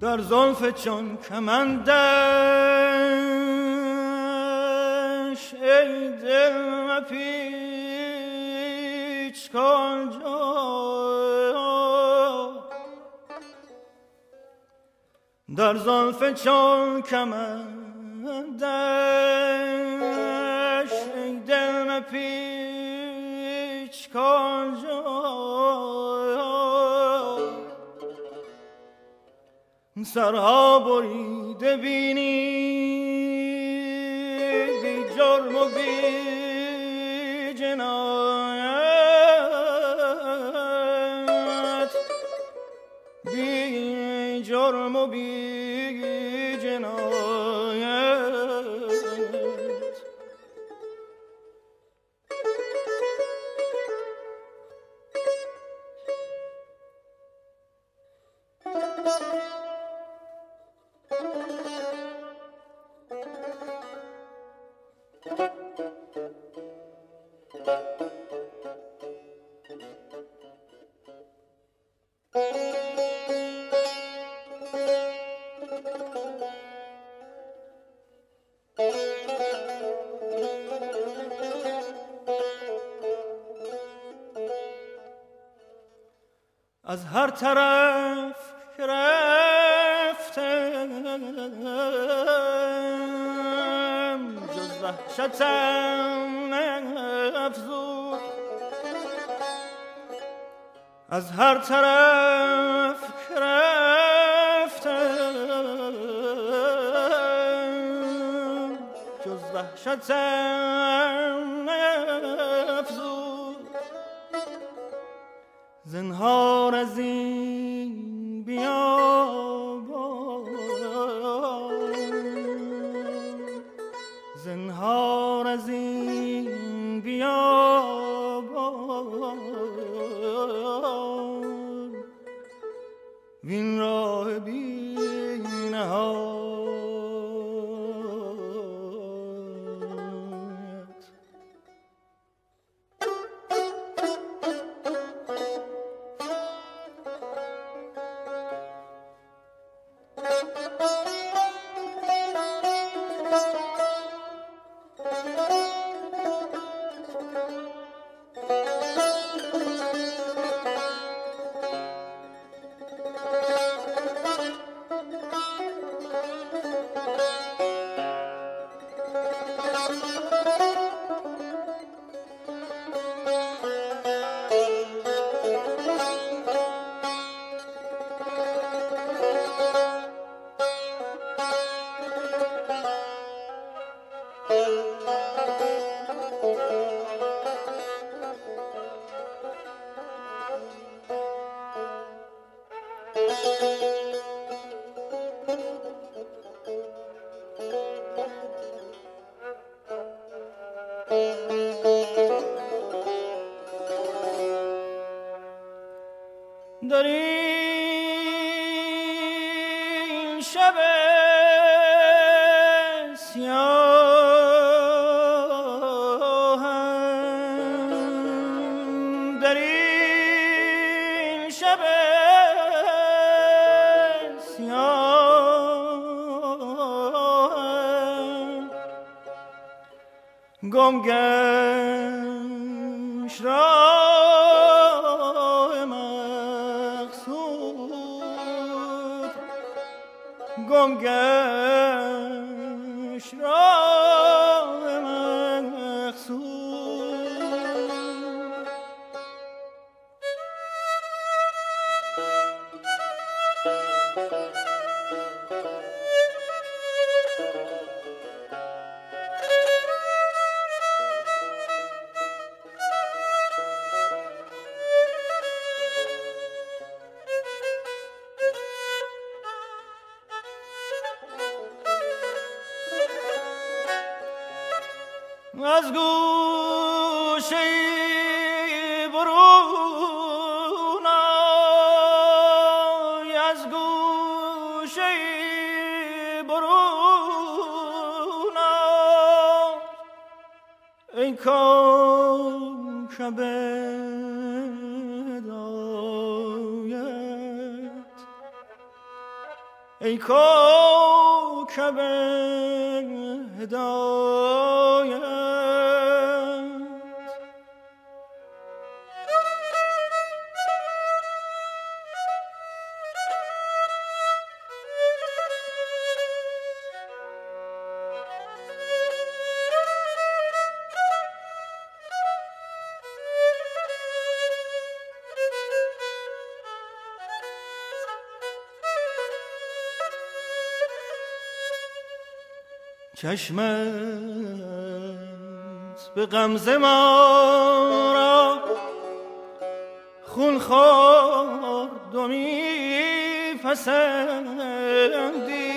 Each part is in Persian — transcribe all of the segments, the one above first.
در زلف چون کمندش ای دل مپیچ کجا در زلف چون کمندش ای دل مپیچ کجا سرها بریده بینی بی جرم و بی جنایت بی جرم و بی جنایت از هر طرف که رفتم جز وحشتم افزود از هر طرف که رفتم جز وحشتم افزود زنهار از این بیابان زنهار از این بیابان وین راه بی نهایت در این شب سیاهم در این شب سیاهم گم گشت راه مقصود گم گشت راه مقصود از گوشه برون آی از گوشه برون آی ای کوکب هدایت ای کوکب هدایت. چشمت به غمزه ما را خون خورد و می‌پسندی.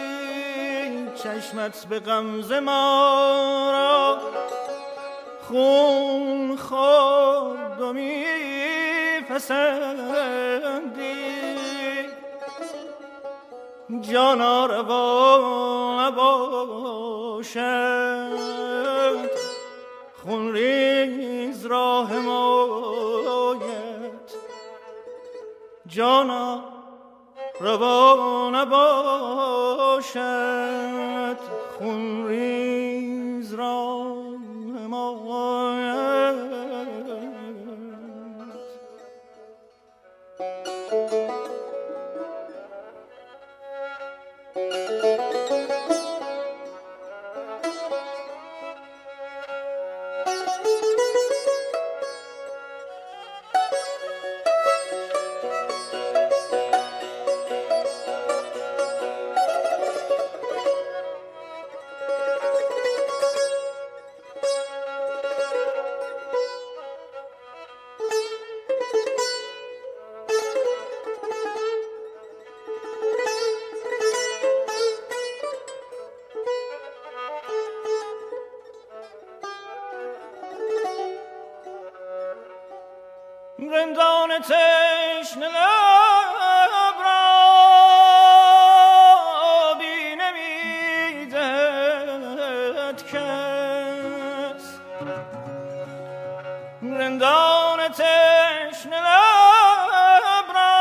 چشمت به غمزه ما را خون خورد و می‌پسندی. جانا روا نباشد خون ریز را حمایت. جانا روا نباشد خون ریز را حمایت. رندان تشنه لب را بی نمیدهد کس. رندان تشنه لب را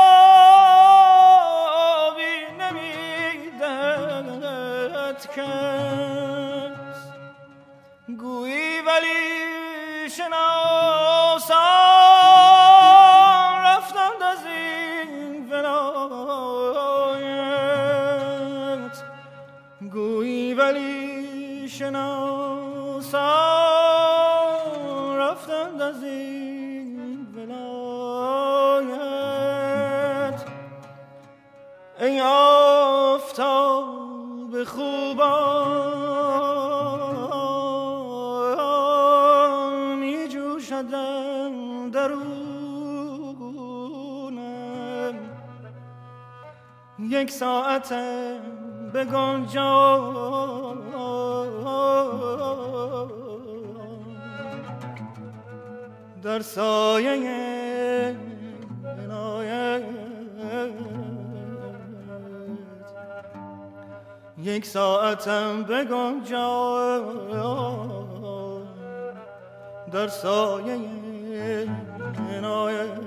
بی نمیدهد کس. گویی ولی شناسان ولی شناسان رفتند از این ولایت. ای آفتاب خوبان می جوشد درونم. یک ساعت بگن جان در سایه عنایت. یک ساعتم بگن جان در سایه عنایت.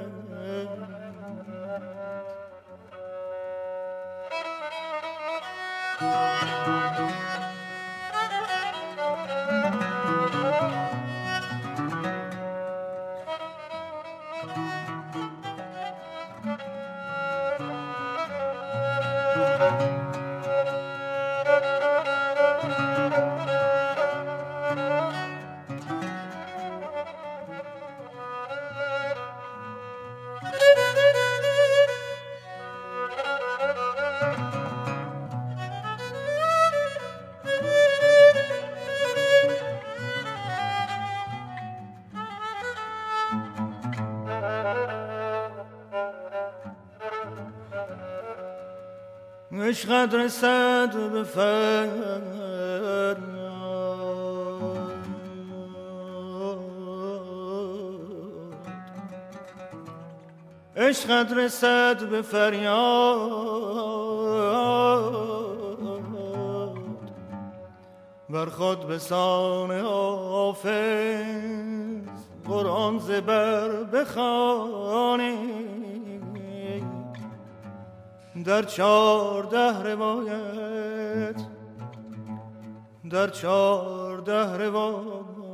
عشقت رسد به فریاد. عشقت رسد به فریاد. بر خود به سان حافظ قرآن زبر بخوانی. در 14 روایت، در 14 روایت